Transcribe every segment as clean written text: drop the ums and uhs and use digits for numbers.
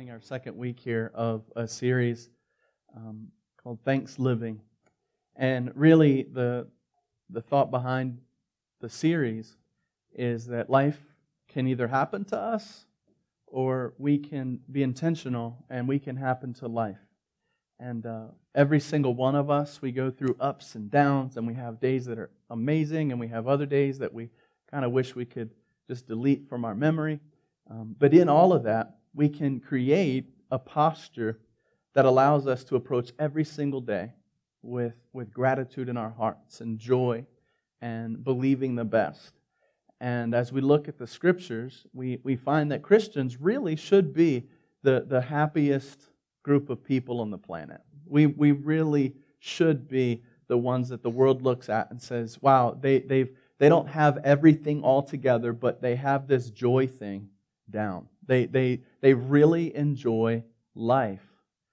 morning, our second week here of a series called Thanks Living. And really, the thought behind the series is that life can either happen to us or we can be intentional and we can happen to life. And every single one of us, we go through ups and downs, and we have days that are amazing, and we have other days that we kind of wish we could just delete from our memory. But in all of that, we can create a posture that allows us to approach every single day with gratitude in our hearts and joy and believing the best. And as we look at the Scriptures, we find that Christians really should be the happiest group of people on the planet. We really should be the ones that the world looks at and says, wow, they don't have everything all together, but they have this joy thing down. They really enjoy life.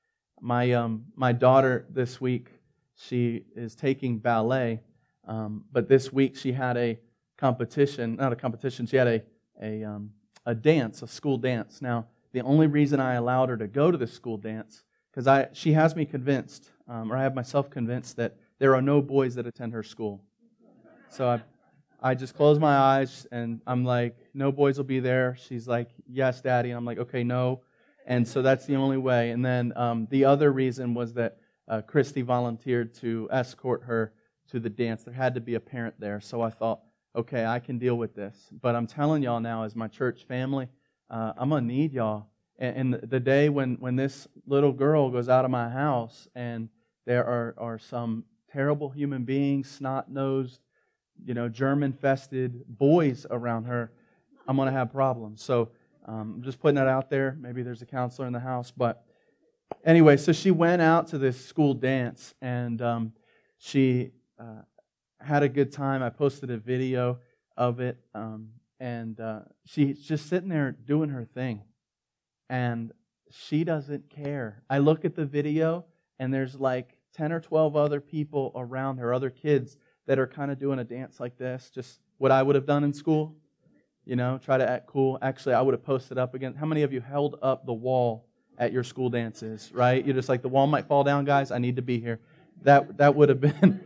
My daughter this week, she is taking ballet, but this week she had a competition, not a competition, she had a dance, a school dance. Now, the only reason I allowed her to go to the school dance, because she has me convinced, or I have myself convinced that there are no boys that attend her school. So I just close my eyes and I'm like, no boys will be there. She's like, yes, Daddy. And I'm like, okay, no. And so that's the only way. And then the other reason was that Christy volunteered to escort her to the dance. There had to be a parent there. So I thought, okay, I can deal with this. But I'm telling y'all now, as my church family, I'm going to need y'all. And the day when this little girl goes out of my house and there are some terrible human beings, snot-nosed, germ-infested boys around her, I'm going to have problems. So I'm just putting that out there. Maybe there's a counselor in the house. But anyway, so she went out to this school dance, and she had a good time. I posted a video of it, and she's just sitting there doing her thing. And she doesn't care. I look at the video, and there's like 10 or 12 other people around her, other kids, that are kind of doing a dance like this, just what I would have done in school, try to act cool. Actually, I would have posted up again. How many of you held up the wall at your school dances, right? You're just like, the wall might fall down, guys. I need to be here. That would have been.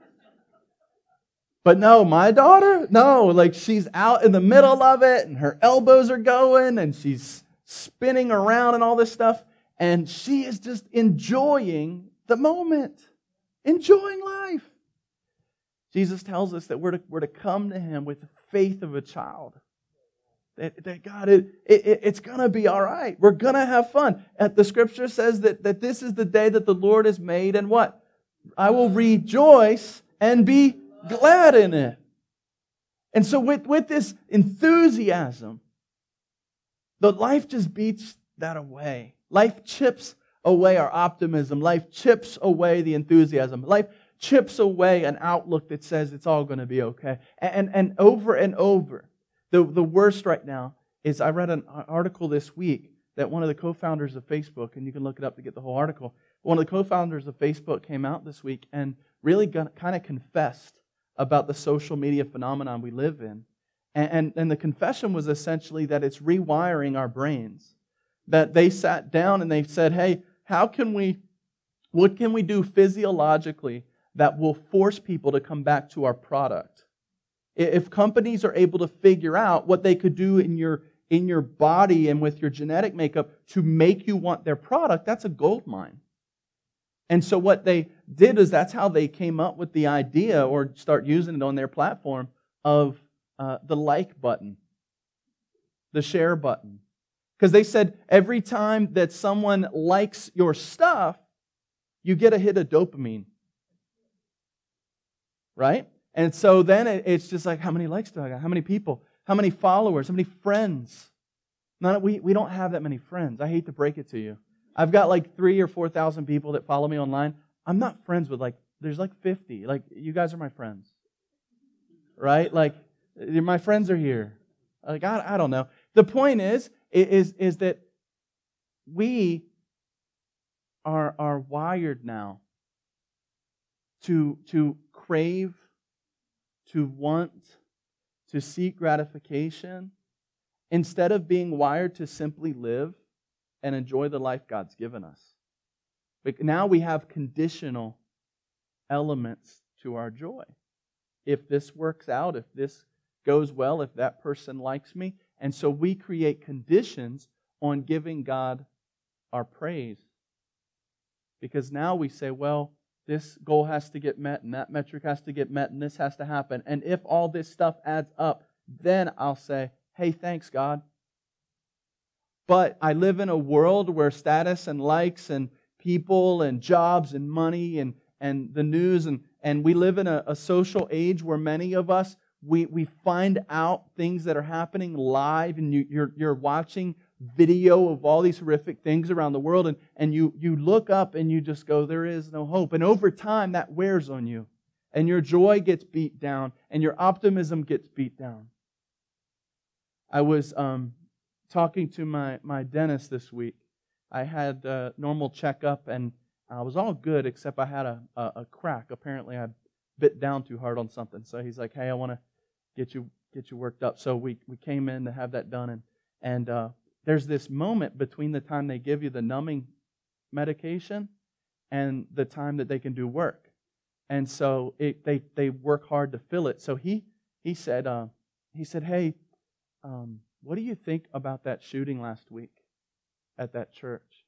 But no, my daughter, no, like she's out in the middle of it, and her elbows are going, and she's spinning around and all this stuff, and she is just enjoying the moment, enjoying life. Jesus tells us that we're to come to Him with the faith of a child. That God, it's going to be all right. We're going to have fun. The Scripture says that this is the day that the Lord has made, and what? I will rejoice and be glad in it. And so with this enthusiasm, the life just beats that away. Life chips away our optimism. Life chips away the enthusiasm. Life chips away an outlook that says it's all going to be okay. And over, the worst right now is I read an article this week that one of the co-founders of Facebook, and you can look it up to get the whole article, one of the co-founders of Facebook came out this week and really kind of confessed about the social media phenomenon we live in. And the confession was essentially that it's rewiring our brains. That they sat down and they said, hey, what can we do physiologically that will force people to come back to our product? If companies are able to figure out what they could do in your body and with your genetic makeup to make you want their product, that's a gold mine. And so what they did is that's how they came up with the idea, or start using it on their platform, of the like button, the share button. Because they said every time that someone likes your stuff, you get a hit of dopamine. Right? And so then it's just like, how many likes do I got? How many people? How many followers? How many friends? We don't have that many friends. I hate to break it to you. I've got like 3,000 or 4,000 people that follow me online. I'm not friends with there's 50. You guys are my friends. Right? My friends are here. I don't know. The point is that we are wired now to crave, to want, to seek gratification, instead of being wired to simply live and enjoy the life God's given us. But now we have conditional elements to our joy. If this works out, if this goes well, if that person likes me. And so we create conditions on giving God our praise. Because now we say, well, this goal has to get met, and that metric has to get met, and this has to happen. And if all this stuff adds up, then I'll say, hey, thanks, God. But I live in a world where status and likes and people and jobs and money and the news, and we live in a social age where many of us, we find out things that are happening live, and you're watching video of all these horrific things around the world, and you look up and you just go, there is no hope. And over time, that wears on you. And your joy gets beat down, and your optimism gets beat down. I was talking to my dentist this week. I had a normal checkup, and I was all good, except I had a crack. Apparently, I bit down too hard on something. So he's like, hey, I want to get you worked up. So we came in to have that done, and there's this moment between the time they give you the numbing medication and the time that they can do work. And so they work hard to fill it. So he said, hey, what do you think about that shooting last week at that church?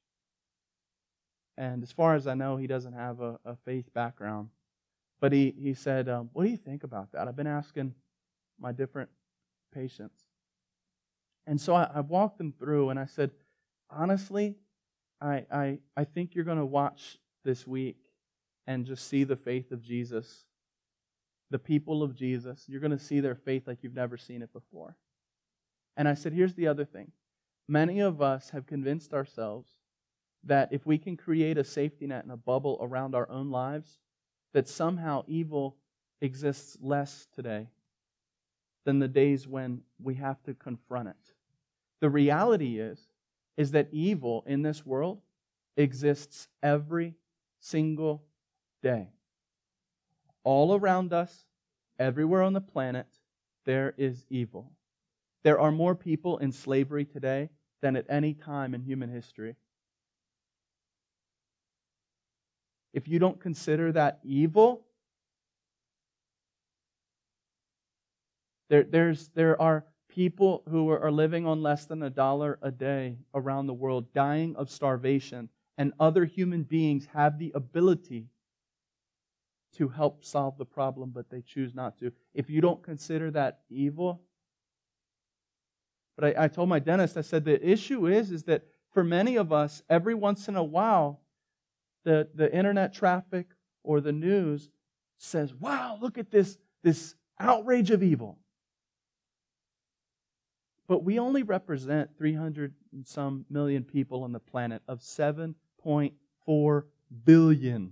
And as far as I know, he doesn't have a faith background. But he said, what do you think about that? I've been asking my different patients. And so I walked them through, and I said, honestly, I think you're going to watch this week and just see the faith of Jesus, the people of Jesus. You're going to see their faith like you've never seen it before. And I said, here's the other thing. Many of us have convinced ourselves that if we can create a safety net and a bubble around our own lives, that somehow evil exists less today than the days when we have to confront it. The reality is that evil in this world exists every single day. All around us, everywhere on the planet, there is evil. There are more people in slavery today than at any time in human history. If you don't consider that evil, there are people who are living on less than $1 a day around the world, dying of starvation, and other human beings have the ability to help solve the problem, but they choose not to. If you don't consider that evil, but I told my dentist, I said, the issue is that for many of us, every once in a while, the internet traffic or the news says, wow, look at this outrage of evil. But we only represent 300 and some million people on the planet of 7.4 billion.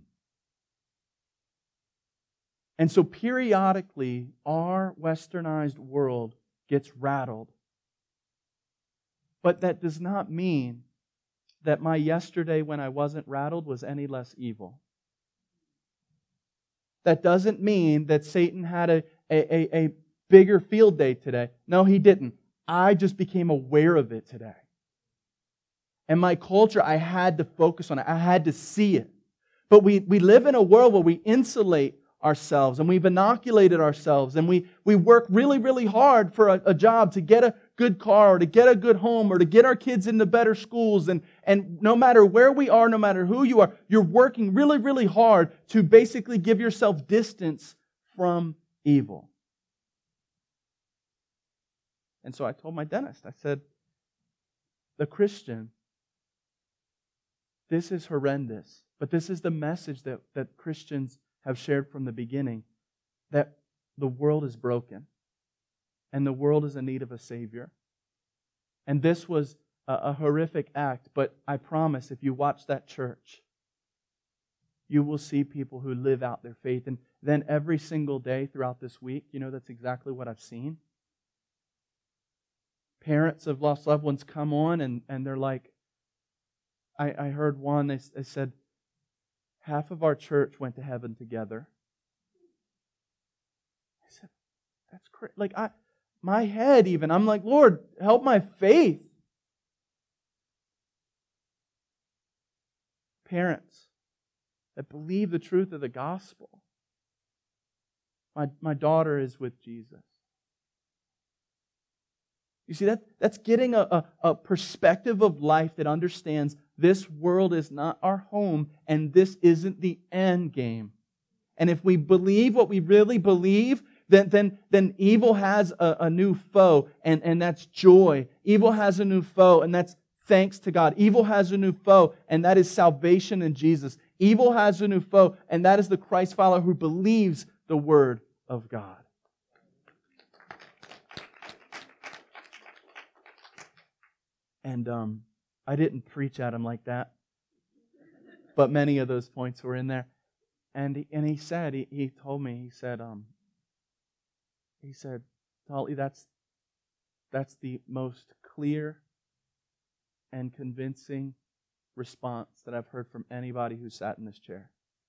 And so periodically, our westernized world gets rattled. But that does not mean that my yesterday when I wasn't rattled was any less evil. That doesn't mean that Satan had a bigger field day today. No, he didn't. I just became aware of it today. And my culture, I had to focus on it. I had to see it. But we live in a world where we insulate ourselves and we've inoculated ourselves and we work really, really hard for a job to get a good car or to get a good home or to get our kids into better schools. And no matter where we are, no matter who you are, you're working really, really hard to basically give yourself distance from evil. And so I told my dentist, I said, the Christian, this is horrendous, but this is the message that Christians have shared from the beginning, that the world is broken and the world is in need of a Savior. And this was a horrific act, but I promise if you watch that church, you will see people who live out their faith. And then every single day throughout this week, that's exactly what I've seen. Parents of lost loved ones come on and they're like, I heard one, they said, half of our church went to heaven together. I said, that's crazy. Like, my head even, I'm like, Lord, help my faith. parents that believe the truth of the gospel. My daughter is with Jesus. You see, that's getting a perspective of life that understands this world is not our home and this isn't the end game. And if we believe what we really believe, then evil has a new foe, and that's joy. Evil has a new foe, and that's thanks to God. Evil has a new foe, and that is salvation in Jesus. Evil has a new foe, and that is the Christ follower who believes the Word of God. And I didn't preach at him like that, but many of those points were in there. And he said, he told me, he said, Tully, that's the most clear and convincing response that I've heard from anybody who sat in this chair.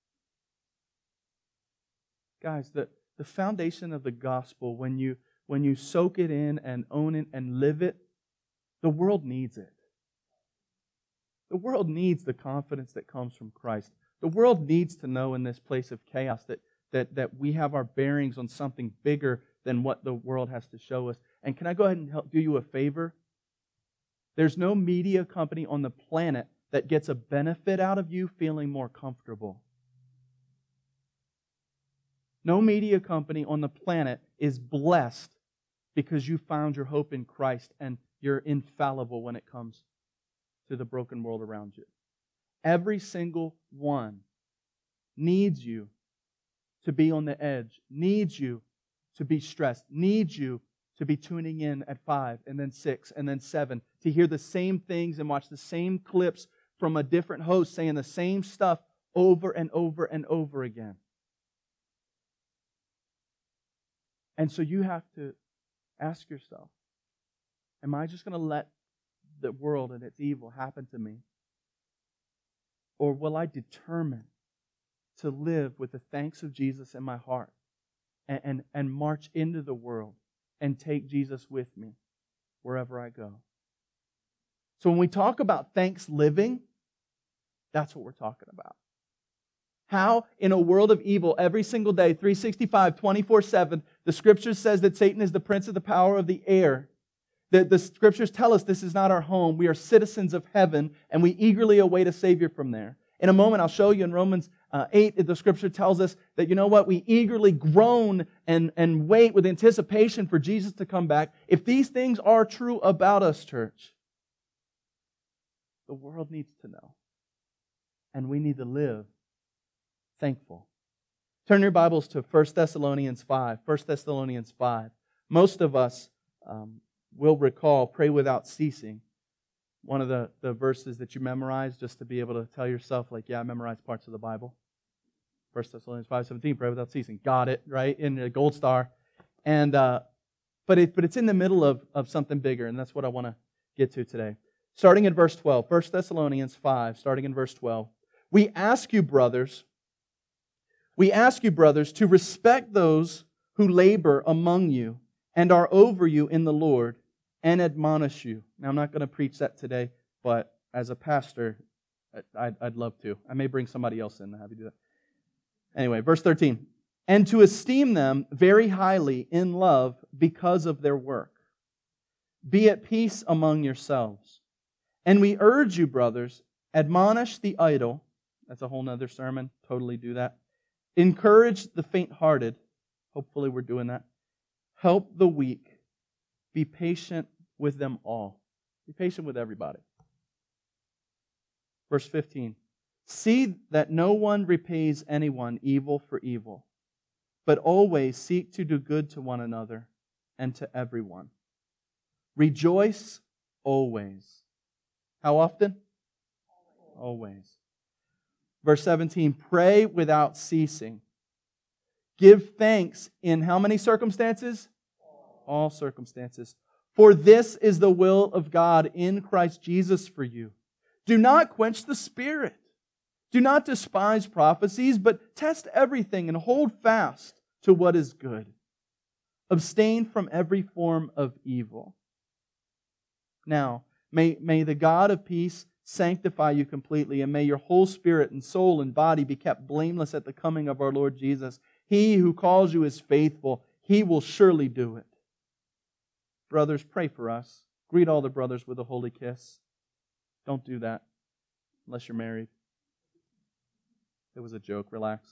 Guys, the foundation of the gospel, when you soak it in and own it and live it, the world needs it. The world needs the confidence that comes from Christ. The world needs to know in this place of chaos that we have our bearings on something bigger than what the world has to show us. And can I go ahead and do you a favor? There's no media company on the planet that gets a benefit out of you feeling more comfortable. No media company on the planet is blessed because you found your hope in Christ and you're infallible when it comes to the broken world around you. Every single one needs you to be on the edge, needs you to be stressed, needs you to be tuning in at 5 and then 6 and then 7 to hear the same things and watch the same clips from a different host saying the same stuff over and over and over again. And so you have to ask yourself, am I just going to let the world and its evil happen to me? Or will I determine to live with the thanks of Jesus in my heart and march into the world and take Jesus with me wherever I go? So when we talk about thanks living, that's what we're talking about. How in a world of evil every single day, 365, 24/7, the Scriptures says that Satan is the prince of the power of the air. The Scriptures tell us this is not our home. We are citizens of heaven, and we eagerly await a Savior from there. In a moment, I'll show you in Romans 8, the Scripture tells us that, you know what, we eagerly groan and wait with anticipation for Jesus to come back. If these things are true about us, church, the world needs to know. And we need to live thankful. Turn your Bibles to 1 Thessalonians 5. 1 Thessalonians 5. Most of us will recall, pray without ceasing. One of the verses that you memorize just to be able to tell yourself, like, yeah, I memorized parts of the Bible. 1 Thessalonians 5:17, pray without ceasing. Got it, right? In the gold star. And but it's in the middle of something bigger, and that's what I want to get to today. Starting in verse 12, 1 Thessalonians 5, starting in verse 12. We ask you, brothers, to respect those who labor among you and are over you in the Lord and admonish you. Now, I'm not going to preach that today, but as a pastor, I'd love to. I may bring somebody else in to have you do that. Anyway, verse 13. And to esteem them very highly in love because of their work. Be at peace among yourselves. And we urge you, brothers, admonish the idle. That's a whole other sermon. Totally do that. Encourage the faint-hearted. Hopefully we're doing that. Help the weak. Be patient with them all. Be patient with everybody. Verse 15. See that no one repays anyone evil for evil, but always seek to do good to one another and to everyone. Rejoice always. How often? Always. Verse 17, pray without ceasing. Give thanks in how many circumstances? All circumstances. For this is the will of God in Christ Jesus for you. Do not quench the Spirit. Do not despise prophecies, but test everything and hold fast to what is good. Abstain from every form of evil. Now, may the God of peace sanctify you completely, and may your whole spirit and soul and body be kept blameless at the coming of our Lord Jesus. He who calls you is faithful. He will surely do it. Brothers, pray for us. Greet all the brothers with a holy kiss. Don't do that unless you're married. It was a joke. Relax.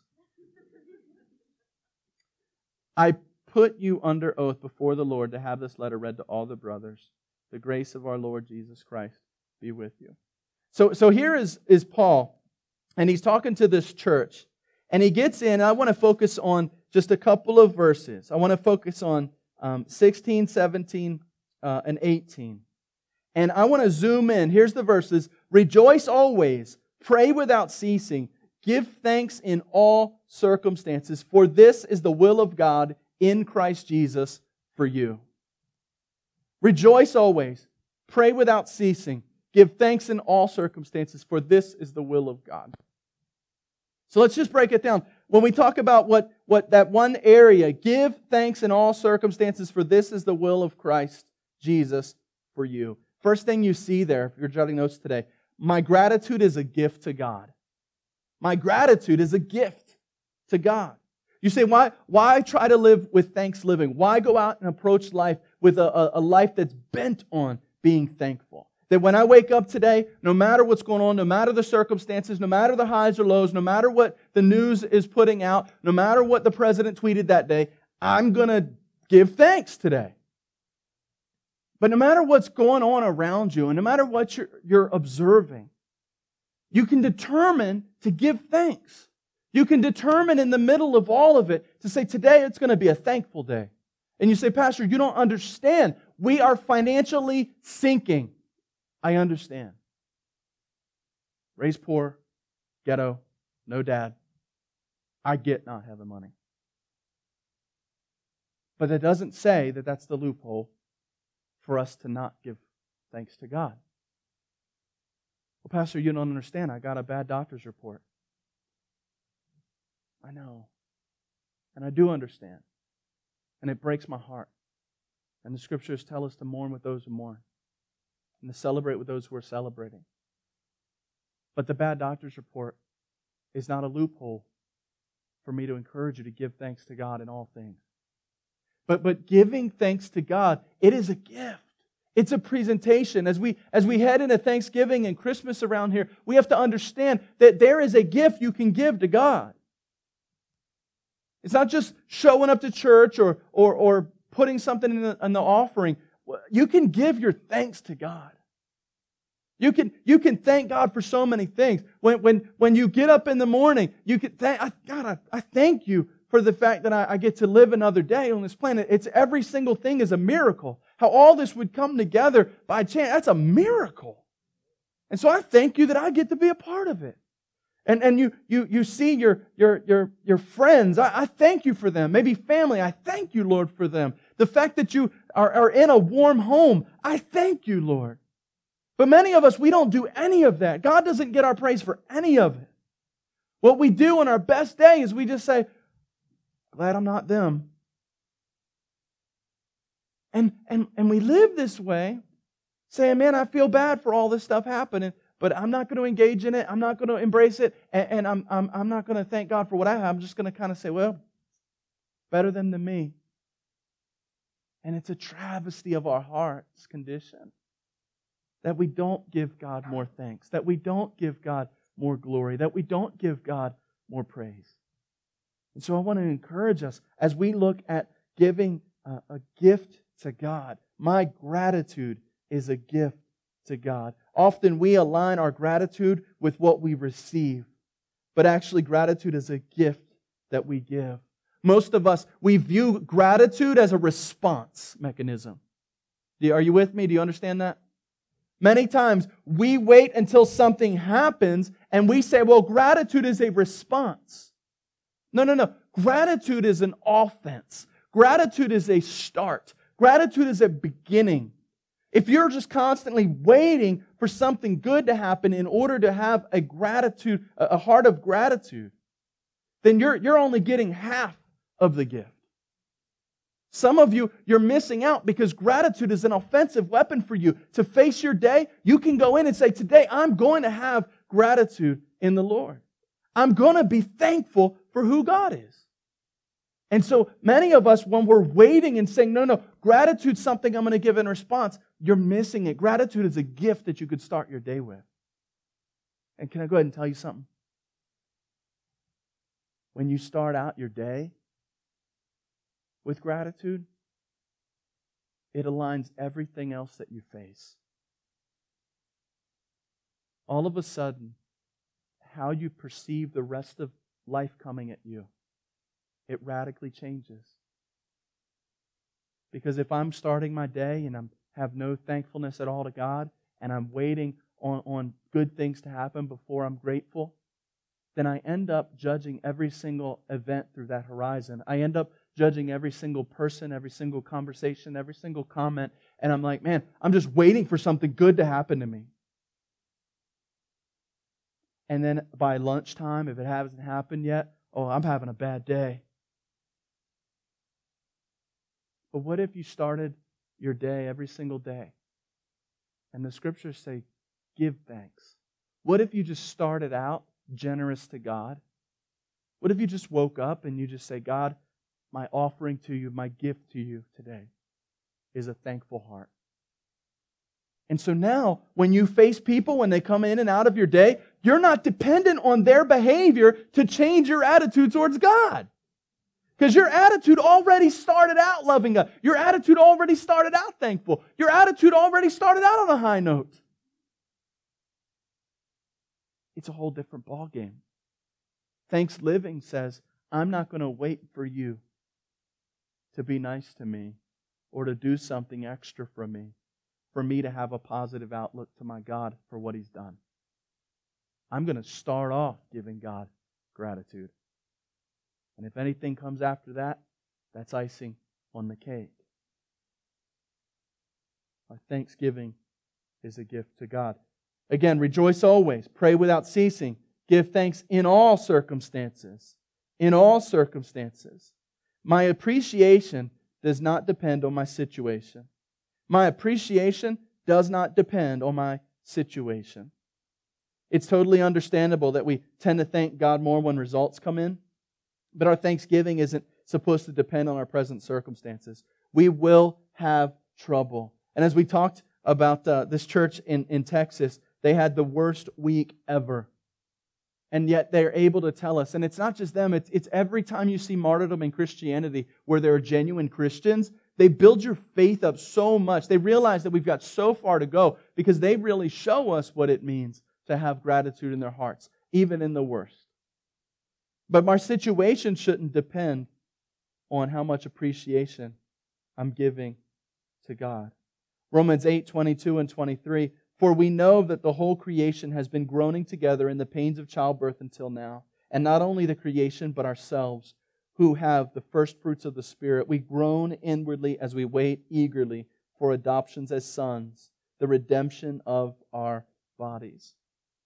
I put you under oath before the Lord to have this letter read to all the brothers. The grace of our Lord Jesus Christ be with you. So here is Paul, and he's talking to this church. And he gets in, and I want to focus on just a couple of verses. I want to focus on 16, 17, and 18. And I want to zoom in. Here's the verses. Rejoice always, pray without ceasing, give thanks in all circumstances, for this is the will of God in Christ Jesus for you. Rejoice always, pray without ceasing, give thanks in all circumstances, for this is the will of God. So let's just break it down. When we talk about what that one area, give thanks in all circumstances, for this is the will of Christ Jesus for you. First thing you see there, if you're jotting notes today, my gratitude is a gift to God. My gratitude is a gift to God. You say, why try to live with thanks living? Why go out and approach life with a life that's bent on being thankful? That when I wake up today, no matter what's going on, no matter the circumstances, no matter the highs or lows, no matter what the news is putting out, no matter what the president tweeted that day, I'm going to give thanks today. But no matter what's going on around you, and no matter what you're observing, you can determine to give thanks. You can determine in the middle of all of it to say, today it's going to be a thankful day. And you say, Pastor, you don't understand. We are financially sinking. I understand. Raised poor, ghetto, no dad. I get not having money. But that doesn't say that that's the loophole for us to not give thanks to God. Well, Pastor, you don't understand. I got a bad doctor's report. I know. And I do understand. And it breaks my heart. And the Scriptures tell us to mourn with those who mourn, and to celebrate with those who are celebrating. But the bad doctor's report is not a loophole for me to encourage you to give thanks to God in all things. But giving thanks to God, it is a gift. It's a presentation. As we head into Thanksgiving and Christmas around here, we have to understand that there is a gift you can give to God. It's not just showing up to church or putting something in the offering. You can give your thanks to God. You can thank God for so many things. When you get up in the morning, you can thank God. I thank you for the fact that I get to live another day on this planet. It's every single thing is a miracle. How all this would come together by chance, that's a miracle. And so I thank you that I get to be a part of it. And you see your friends. I thank you for them. Maybe family. I thank you, Lord, for them. The fact that you are in a warm home. I thank you, Lord. But many of us, we don't do any of that. God doesn't get our praise for any of it. What we do on our best day is we just say, glad I'm not them. And we live this way, saying, man, I feel bad for all this stuff happening, but I'm not going to engage in it. I'm not going to embrace it, and I'm not going to thank God for what I have. I'm just going to kind of say, well, better them than me. And it's a travesty of our heart's condition that we don't give God more thanks, that we don't give God more glory, that we don't give God more praise. And so I want to encourage us as we look at giving a gift to God. My gratitude is a gift to God. Often we align our gratitude with what we receive, but actually gratitude is a gift that we give. Most of us, we view gratitude as a response mechanism. Are you with me? Do you understand that? Many times we wait until something happens and we say, well, gratitude is a response. No. Gratitude is an offense. Gratitude is a start. Gratitude is a beginning. If you're just constantly waiting for something good to happen in order to have a heart of gratitude, then you're only getting half of the gift. Some of you, you're missing out because gratitude is an offensive weapon for you. To face your day, you can go in and say, today I'm going to have gratitude in the Lord. I'm going to be thankful for who God is. And so many of us, when we're waiting and saying, no, gratitude's something I'm going to give in response, you're missing it. Gratitude is a gift that you could start your day with. And can I go ahead and tell you something? When you start out your day with gratitude, it aligns everything else that you face. All of a sudden, how you perceive the rest of life coming at you, it radically changes. Because if I'm starting my day and I have no thankfulness at all to God, and I'm waiting on good things to happen before I'm grateful, then I end up judging every single event through that horizon. I end up judging every single person, every single conversation, every single comment, and I'm like, man, I'm just waiting for something good to happen to me. And then by lunchtime, if it hasn't happened yet, oh, I'm having a bad day. But what if you started your day every single day? And the Scriptures say, give thanks. What if you just started out generous to God? What if you just woke up and you just say, God, my offering to you, my gift to you today is a thankful heart. And so now, when you face people, when they come in and out of your day, you're not dependent on their behavior to change your attitude towards God. Because your attitude already started out loving God. Your attitude already started out thankful. Your attitude already started out on a high note. It's a whole different ballgame. Thanks Living says, I'm not going to wait for you to be nice to me or to do something extra for me to have a positive outlook to my God for what He's done. I'm going to start off giving God gratitude. And if anything comes after that, that's icing on the cake. Our thanksgiving is a gift to God. Again, rejoice always, pray without ceasing, give thanks in all circumstances. In all circumstances. My appreciation does not depend on my situation. My appreciation does not depend on my situation. It's totally understandable that we tend to thank God more when results come in, but our thanksgiving isn't supposed to depend on our present circumstances. We will have trouble. And as we talked about this church in Texas, they had the worst week ever. And yet they're able to tell us, and it's not just them, it's every time you see martyrdom in Christianity where there are genuine Christians, they build your faith up so much. They realize that we've got so far to go because they really show us what it means to have gratitude in their hearts, even in the worst. But my situation shouldn't depend on how much appreciation I'm giving to God. Romans 8:22 and 23, for we know that the whole creation has been groaning together in the pains of childbirth until now. And not only the creation, but ourselves, who have the first fruits of the Spirit, we groan inwardly as we wait eagerly for adoptions as sons, the redemption of our bodies.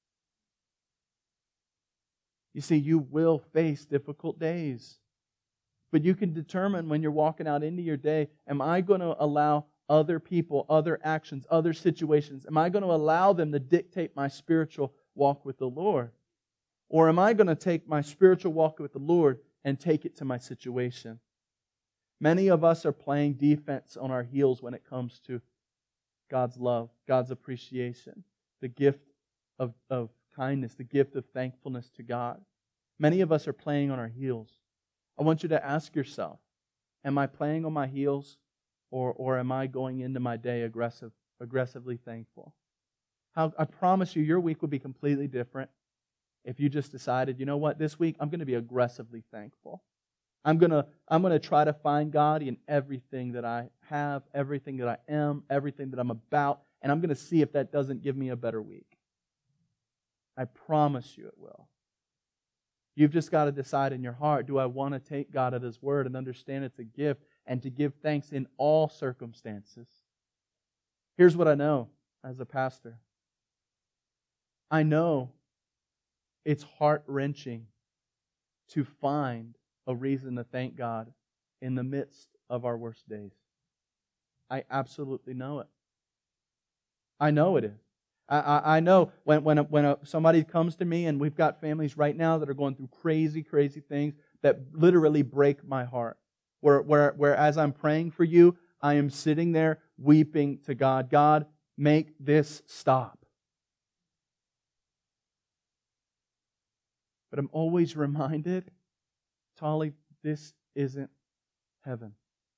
You see, you will face difficult days. But you can determine when you're walking out into your day, am I going to allow other people, other actions, other situations, am I going to allow them to dictate my spiritual walk with the Lord? Or am I going to take my spiritual walk with the Lord and take it to my situation? Many of us are playing defense on our heels when it comes to God's love, God's appreciation, the gift of kindness, the gift of thankfulness to God. Many of us are playing on our heels. I want you to ask yourself, am I playing on my heels? Or am I going into my day aggressively thankful? I promise you, your week will be completely different if you just decided, you know what, this week I'm going to be aggressively thankful. I'm going to try to find God in everything that I have, everything that I am, everything that I'm about, and I'm going to see if that doesn't give me a better week. I promise you it will. You've just got to decide in your heart, do I want to take God at His word and understand it's a gift and to give thanks in all circumstances? Here's what I know as a pastor. I know it's heart-wrenching to find a reason to thank God in the midst of our worst days. I absolutely know it. I know it is. I know when somebody comes to me, and we've got families right now that are going through crazy, crazy things that literally break my heart. Where as I'm praying for you, I am sitting there weeping to God. God, make this stop. But I'm always reminded, Tolly, this isn't heaven.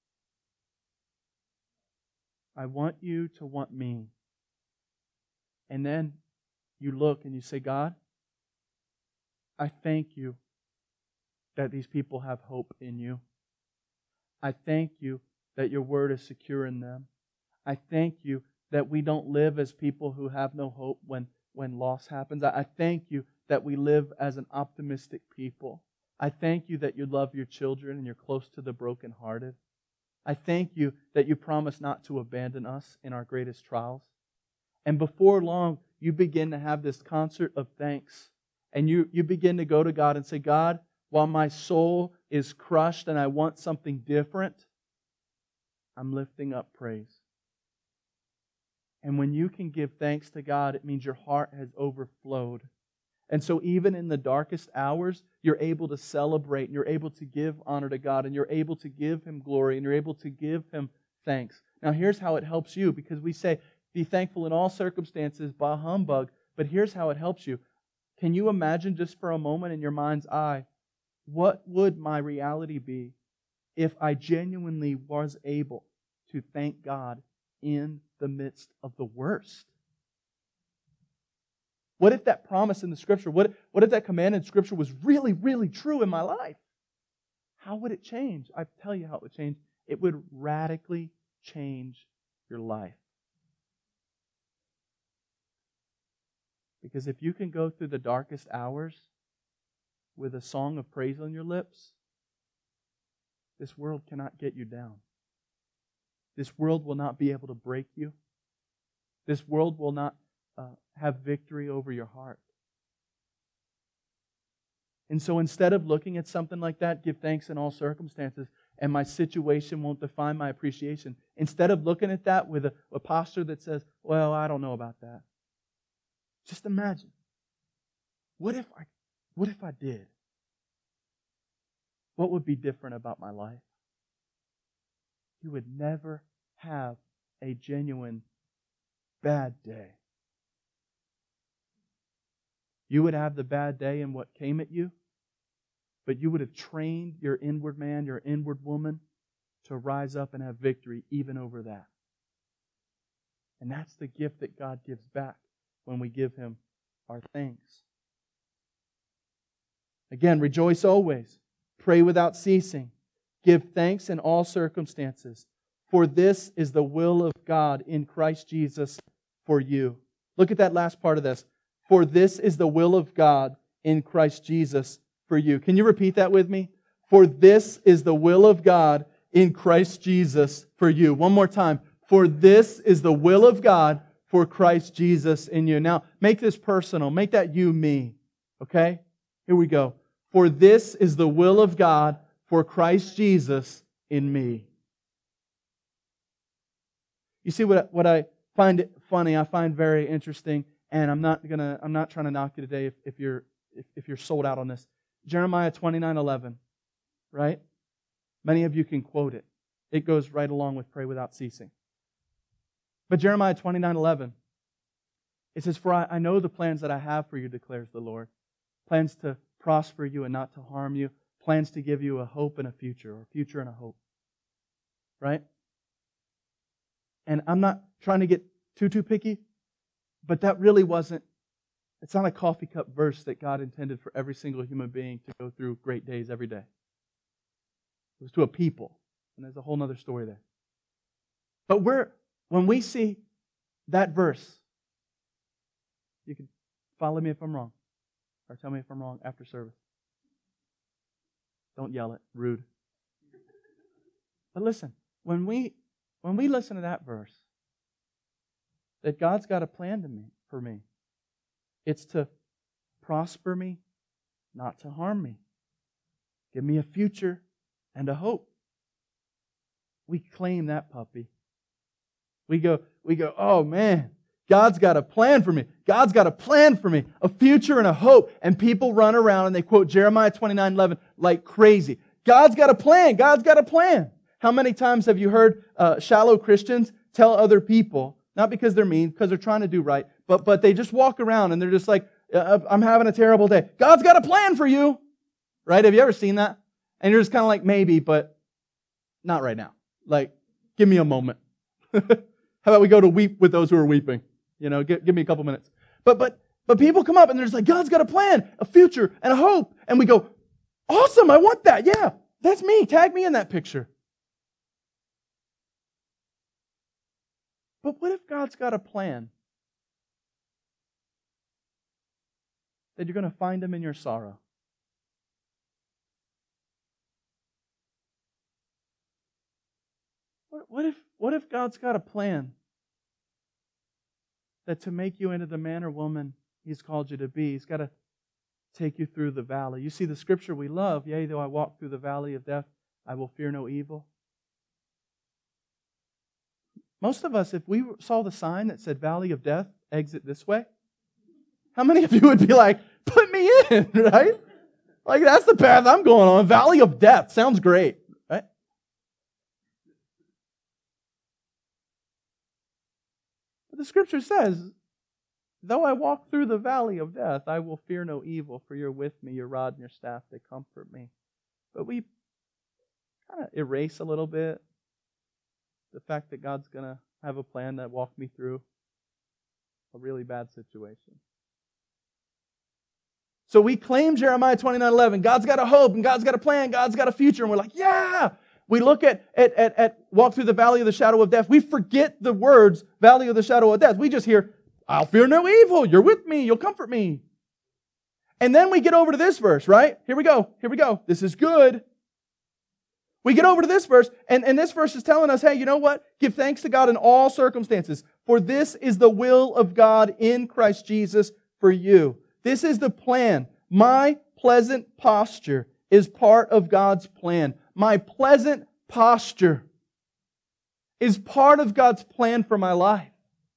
I want you to want me. And then you look and you say, God, I thank you that these people have hope in you. I thank you that your word is secure in them. I thank you that we don't live as people who have no hope when loss happens. I thank you that we live as an optimistic people. I thank you that you love your children and you're close to the brokenhearted. I thank you that you promise not to abandon us in our greatest trials. And before long, you begin to have this concert of thanks. And you begin to go to God and say, God, while my soul is crushed and I want something different, I'm lifting up praise. And when you can give thanks to God, it means your heart has overflowed. And so even in the darkest hours, you're able to celebrate, and you're able to give honor to God, and you're able to give Him glory, and you're able to give Him thanks. Now here's how it helps you, because we say, be thankful in all circumstances, bah humbug, but here's how it helps you. Can you imagine just for a moment in your mind's eye, what would my reality be if I genuinely was able to thank God in the midst of the worst? What if that promise in the Scripture, what if that command in Scripture was really, really true in my life? How would it change? I tell you how it would change. It would radically change your life. Because if you can go through the darkest hours with a song of praise on your lips, this world cannot get you down. This world will not be able to break you. This world will not have victory over your heart. And so instead of looking at something like that, give thanks in all circumstances, and my situation won't define my appreciation. Instead of looking at that with a posture that says, well, I don't know about that. Just imagine, what if I did? What would be different about my life? You would never have a genuine bad day. You would have the bad day in what came at you, but you would have trained your inward man, your inward woman, to rise up and have victory even over that. And that's the gift that God gives back when we give Him our thanks. Again, rejoice always. Pray without ceasing. Give thanks in all circumstances. For this is the will of God in Christ Jesus for you. Look at that last part of this. For this is the will of God in Christ Jesus for you. Can you repeat that with me? For this is the will of God in Christ Jesus for you. One more time. For this is the will of God for Christ Jesus in you. Now, make this personal. Make that you, me. Okay? Here we go. For this is the will of God for Christ Jesus in me. You see what I find funny, I find very interesting, and I'm not trying to knock you today if you're sold out on this. Jeremiah 29:11, right? Many of you can quote it. It goes right along with pray without ceasing. But Jeremiah 29:11, it says, For I know the plans that I have for you, declares the Lord. Plans to prosper you and not to harm you. Plans to give you a hope and a future, or a future and a hope. Right? And I'm not trying to get too picky, but that really wasn't, it's not a coffee cup verse that God intended for every single human being to go through great days every day. It was to a people, and there's a whole other story there. But when we see that verse, you can follow me if I'm wrong, or tell me if I'm wrong after service. Don't yell it, rude. But listen, when we listen to that verse, that God's got a plan for me. It's to prosper me, not to harm me. Give me a future and a hope. we claim that puppy. We go, oh man, God's got a plan for me. God's got a plan for me, a future and a hope. And people run around and they quote Jeremiah 29:11 like crazy. God's got a plan. God's got a plan. How many times have you heard shallow Christians tell other people, not because they're mean, because they're trying to do right, but they just walk around and they're just like, I'm having a terrible day. God's got a plan for you. Right? Have you ever seen that? And you're just kind of like, maybe, but not right now. Like, give me a moment. How about we go to weep with those who are weeping? Give me a couple minutes. But people come up and they're just like, God's got a plan, a future, and a hope. And we go, awesome, I want that. Yeah, that's me. Tag me in that picture. But what if God's got a plan? That you're going to find Him in your sorrow. What if God's got a plan that to make you into the man or woman He's called you to be, He's got to take you through the valley. You see the scripture we love, yea, though I walk through the valley of death, I will fear no evil. Most of us, if we saw the sign that said valley of death, exit this way, how many of you would be like, put me in, right? Like, that's the path I'm going on. Valley of death sounds great, right? But the scripture says, though I walk through the valley of death, I will fear no evil, for you're with me, your rod and your staff, they comfort me. But we kind of erase a little bit the fact that God's going to have a plan that walk me through a really bad situation. So we claim Jeremiah 29:11. God's got a hope and God's got a plan. God's got a future. And we're like, yeah. We look at walk through the valley of the shadow of death. We forget the words, valley of the shadow of death. We just hear, I'll fear no evil. You're with me. You'll comfort me. And then we get over to this verse, right? Here we go. This is good. We get over to this verse, and this verse is telling us, hey, you know what? Give thanks to God in all circumstances, for this is the will of God in Christ Jesus for you. This is the plan. My pleasant posture is part of God's plan. My pleasant posture is part of God's plan for my life.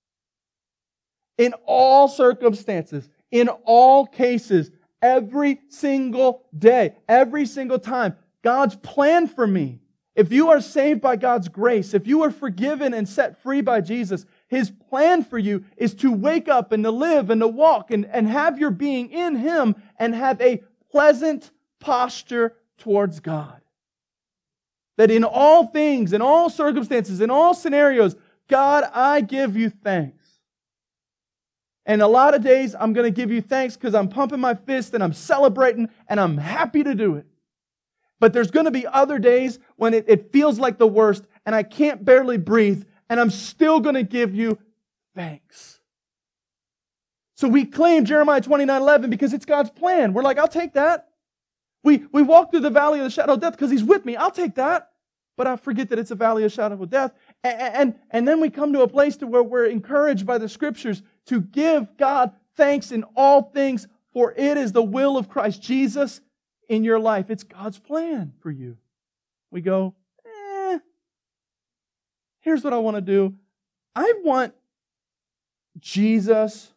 In all circumstances, in all cases, every single day, every single time, God's plan for me. If you are saved by God's grace, if you are forgiven and set free by Jesus, His plan for you is to wake up and to live and to walk and have your being in Him and have a pleasant posture towards God. That in all things, in all circumstances, in all scenarios, God, I give you thanks. And a lot of days I'm going to give you thanks because I'm pumping my fist and I'm celebrating and I'm happy to do it. But there's going to be other days when it feels like the worst and I can't barely breathe and I'm still going to give you thanks. So we claim Jeremiah 29:11 because it's God's plan. We're like, I'll take that. We walk through the valley of the shadow of death because He's with me. I'll take that. But I forget that it's a valley of shadow of death. And then we come to a place to where we're encouraged by the Scriptures to give God thanks in all things, for it is the will of Christ Jesus in your life. It's God's plan for you. We go, here's what I want to do. I want Jesus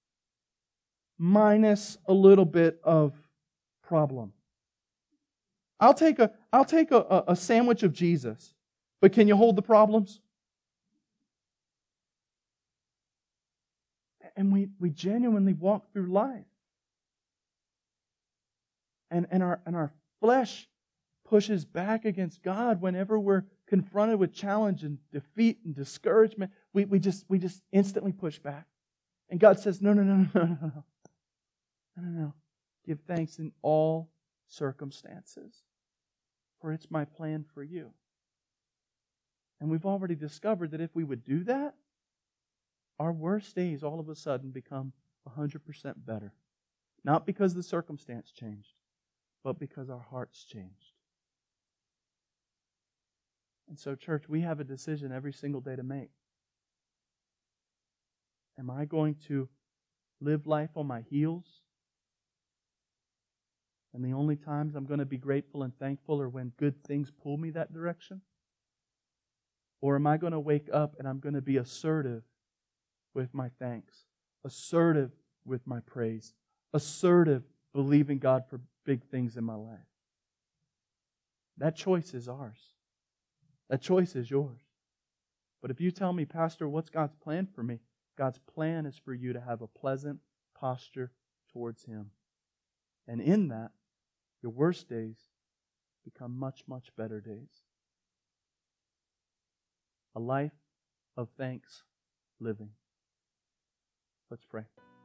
minus a little bit of problem. I'll take a sandwich of Jesus, but can you hold the problems? And we genuinely walk through life. And our flesh pushes back against God whenever we're confronted with challenge and defeat and discouragement. We just instantly push back. And God says, no. Give thanks in all circumstances, for it's my plan for you. And we've already discovered that if we would do that, our worst days all of a sudden become 100% better. Not because the circumstance changed, but because our hearts changed. And so, church, we have a decision every single day to make. Am I going to live life on my heels? And the only times I'm going to be grateful and thankful are when good things pull me that direction? Or am I going to wake up and I'm going to be assertive with my thanks, assertive with my praise, assertive believing God for big things in my life? That choice is ours. That choice is yours. But if you tell me, Pastor, what's God's plan for me? God's plan is for you to have a pleasant posture towards Him. And in that, your worst days become much, much better days. A life of thanks living. Let's pray.